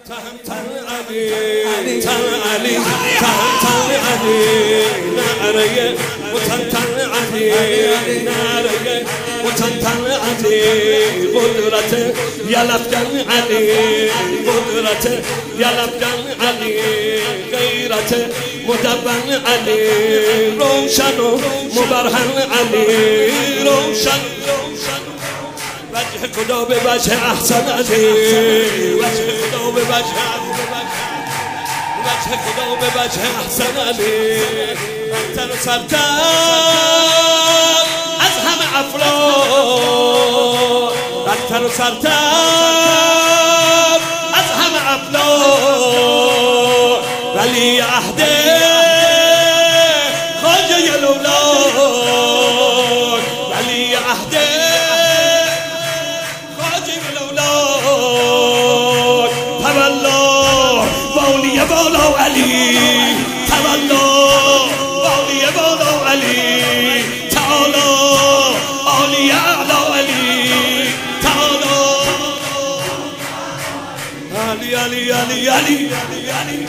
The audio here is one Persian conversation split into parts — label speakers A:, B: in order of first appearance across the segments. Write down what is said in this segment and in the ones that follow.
A: تن علی نعره وتن علی نعره وتن علی قدرت یلفگن علی قدرت یلفگن علی غیرت مدون علی روشن و مبرهن علی روشن وجه خدا به وجه احسن علی وجه خدا به وجه خدا به وجه احسن علی انتر و سرتر از همه افراد انتر و سرتر از همه افراد ولی عهد خواجه لولاد ولی عهد بالا علی تولا والی بالا علی تعالی عالی اعلا علی تعالی علی علی علی علی علی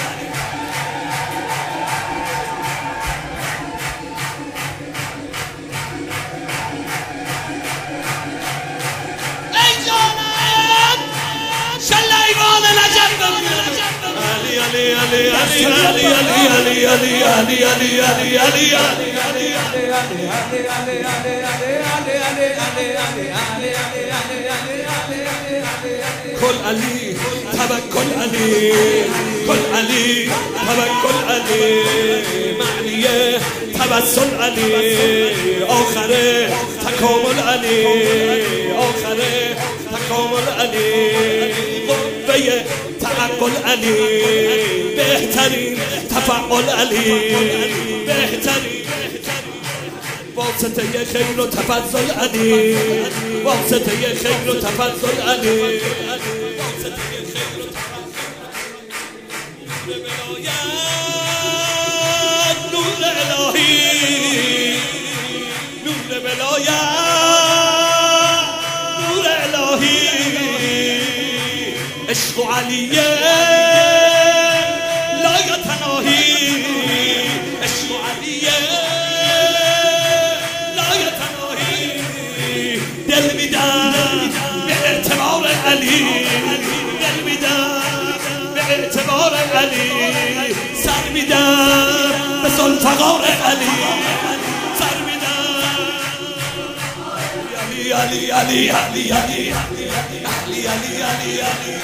A: ای جانم شلیوان نجف Ali Ali Ali Ali Ali Ali Ali Ali Ali Ali كل علي توكل علي كل علي توكل علي معنيه توسل علي آخره تکامل علي آخره تکامل علي قوه تعقل علی بهترین تفعل علی بهترین واسطه خیر و تفضل علی واسطه خیر و تفضل علی واسطه خیر و ولایت نور الهی نور ولایت نور الهی عشق علیه لا یتناهی عشق علیه لا یتناهی دل میدم به اعتبار علی دل میدم به اعتبار علی سر میدم به ذوالفقار علی سر میدم علی علی علی علی علی علی علی علی علی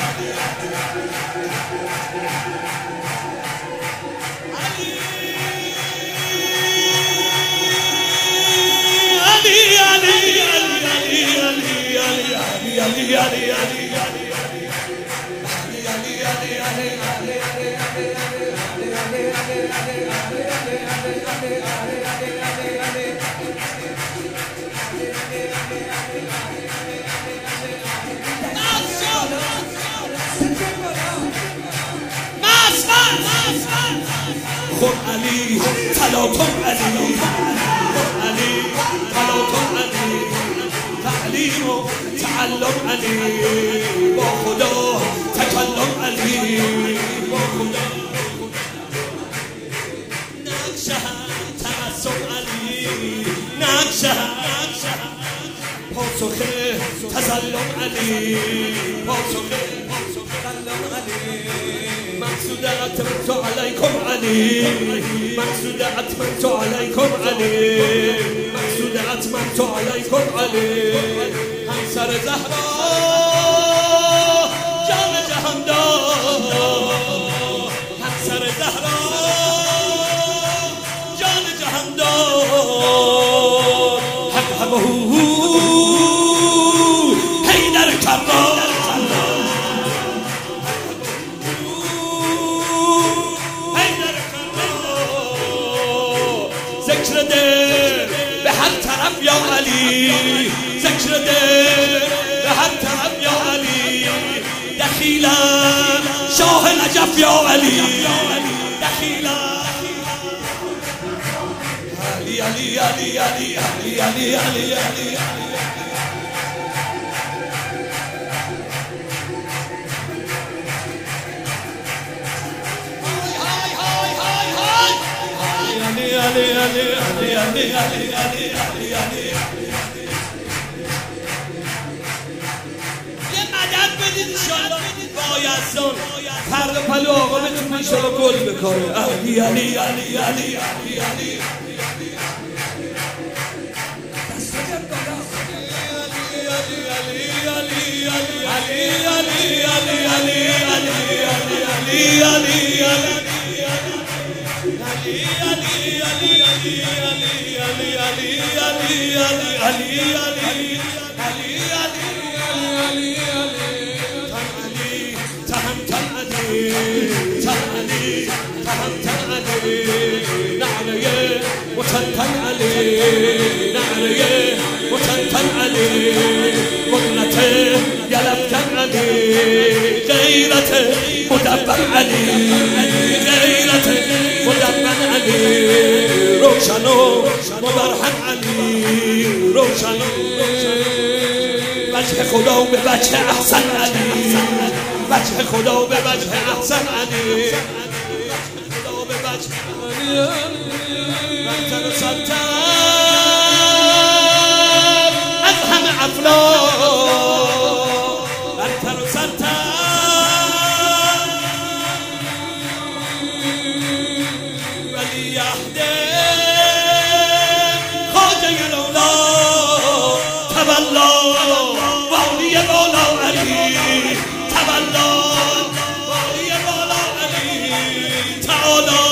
A: خود علی تلاطم علی خود علی تلاطم علی تعلیم و تعلم علی با خدا تکلم علی با خدا نقشه تبسم علی نقشه پاسخ تسلم علی پاسخ تسلم علی مقصود اتممت علیکم علی مقصود اتممت علیکم علی مقصود اتممت علیکم علی همسر زهرا جان جهاندار همسر زهرا جان جهاندار حق حق حیدر کرار ذکر ده به هر طرف یا علی ذکر ده به هر طرف یا علی دخیلا شاه نجف یا علی دخیلا علی علی علی علی علی علی علی یه مدد بدید انشالله بایزدان فرد پلو آقا بتونه انشالله گل بکاره. علی علی علی علی علی علی وتنتن علي نعريه وتنتن علي قدرته يلفتن علي غيرته مدبر علي غيرته مدبر علي روشنو مبرهن علي روشنو وجه خدا به وجه احسن علي وجه خدا به وجه احسن علي خدا به وجه رفتن و سلطن از همه افلاک رفتن و سلطن ولی عهده خواجه لولا تولا والی بالا علی تولا والی بالا علی تعالی